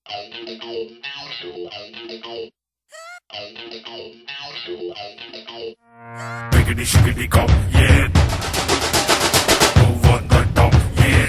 Biggity shiggity go, yeah. Move on the top, yeah.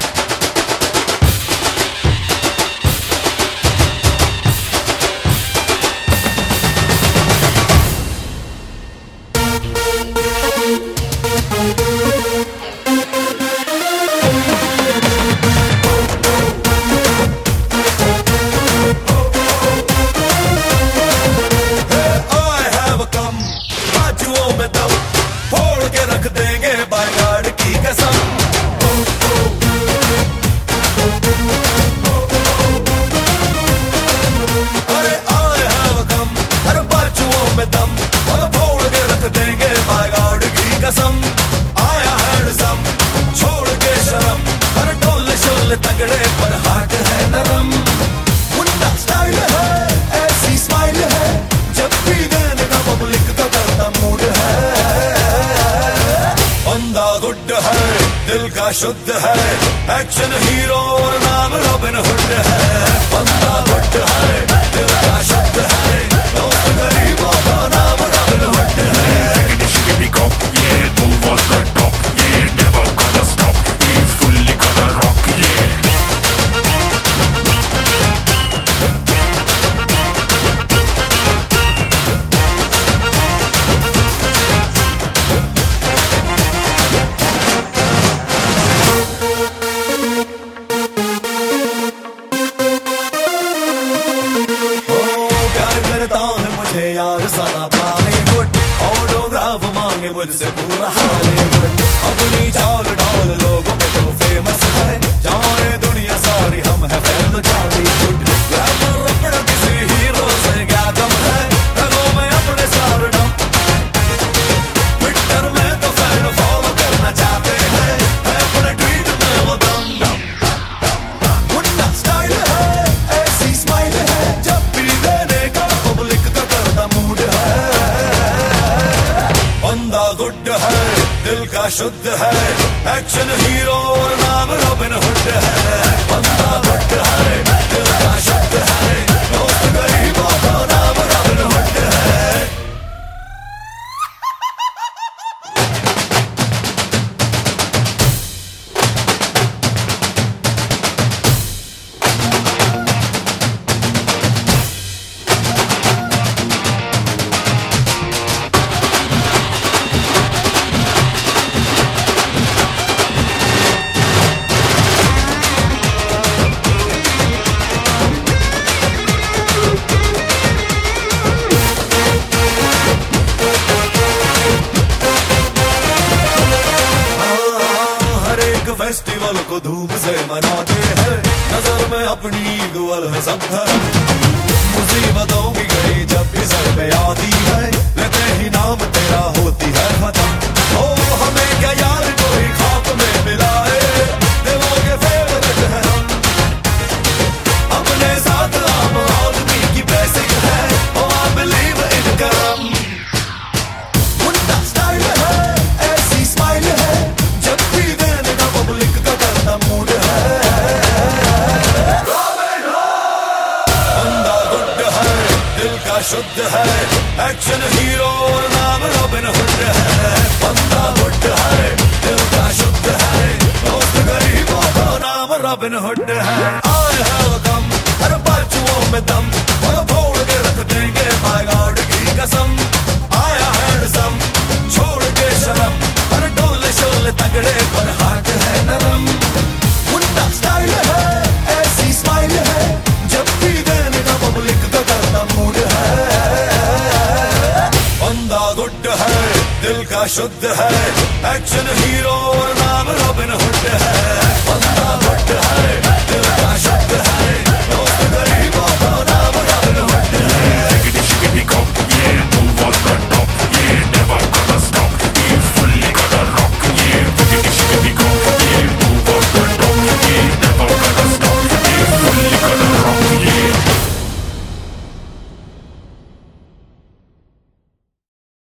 आया handsome छोड़ के शर्म हर डोले शोले तगड़े पर हाथ है नरम मुंडा स्टाइल है ऐसी स्माइल है जब भी देने का पब्लिक का करता मूड है बंदा गुड है दिल का शुद्ध है एक्शन हीरो और नाम रॉबिन हुड है बंदा गुड है दिल का शुद्ध है दोस्त गरीबों का नाम रॉबिन हुड है यार सारा बॉलीवुड ऑटोग्राफ मांगे मुझसे पूरा हॉलीवुड अपनी चाल डाल लोगों में तो फेमस है जाने दुनिया सारी हम है फैन बॉलीवुड ग्लैमर अपना किसी हीरो से क्या कम है रगों में अपने स्टारडम ट्विटर में तो फैन फॉलो करना चाहते हैं अपने ट्वीट में वो दम मुन्ना स्टाइल है ऐसी स्माइल है जब भी देने का पब्लिक का मूड है बंदा गुड है दिल का शुद्ध है एक्शन हीरो और नाम रॉबिन हुड है बंदा गुड है दिल का शुद्ध है दोस्त गरीबों का नाम रॉबिन हुड है फेस्टिवल को धूम से मनाते हैं नजर में अपनी ग्वाल है सब धर्म मुसीबतों की घड़ी जब भी सर पे आती है लेते ही नाम तेरा होती है खत्म ओ हमें क्या यार कोई खाप में मिलाए दिलों के फेवरेट है हम अपने साथ आम आदमी की ब्लेसिंग है ओ आई बिलीव इन करम मुन्ना स्टाइल है ऐसी स्माइल है जब भी देने का पब्लिक का करता मूड है बंदा गुड है दिल का शुद्ध है एक्शन हीरो और नाम रॉबिन हुड है बंदा गुड है दिल का शुद्ध है दोस्त गरीबों का नाम रॉबिन हुड है आए हैं कम हर बाजुओं में दम और फोड़ के रख देंगे माय गॉड की कसम आया हैंडसम छोड़ के शर्म हर डोले शोले तगड़े पर हाथ है नरम मुन्ना स्टाइल है ऐसी स्माइल है जब भी देने का पब्लिक का करता मूड है बंदा गुड है दिल का शुद्ध है एक्शन हीरो